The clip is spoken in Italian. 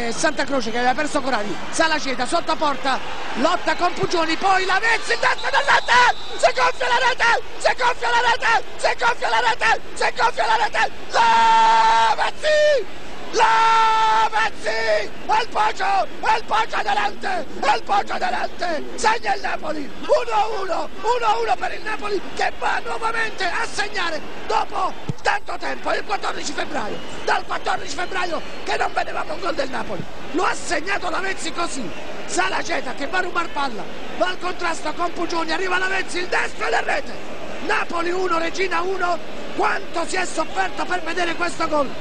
Santa Croce che aveva perso Corradi. Salaceta sotto porta, lotta con Pugioni, poi Lavezzi in testa del rete, si gonfia la rete, si gonfia la rete, si gonfia la rete, si gonfia la rete, Lavezzi! Lavezzi! È il Poggio delante! È il Poggio delante! Segna il Napoli! 1-1 per il Napoli che va nuovamente a segnare dopo tanto tempo, il 14 febbraio. Dal 14 febbraio che non vedevamo un gol del Napoli. Lo ha segnato Lavezzi così. Salaceta che va a rubar palla, va al contrasto con Pugioni, arriva Lavezzi, il destro e la rete. Napoli 1, Reggina 1. Quanto si è sofferto per vedere questo gol.